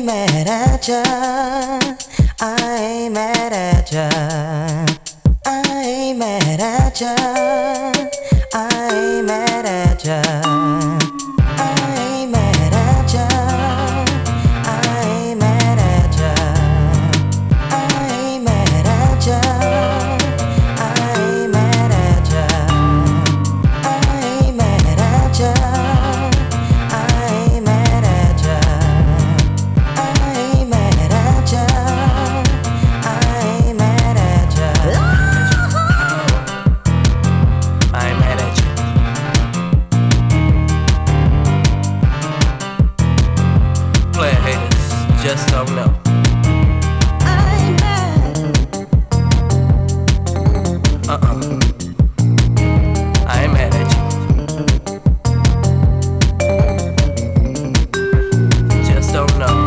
mad at ya. I ain't mad at ya. I ain't mad at ya. I ain't mad at ya. I ain't mad at ya. I ain't mad at ya. I ain't mad at ya. I ain't mad at ya. I ain't mad at ya. I ain't mad at ya. I ain't mad at ya. I ain't mad at ya. I ain't mad at you. Player haters just don't know. I ain't mad. I ain't mad at you. Just don't know.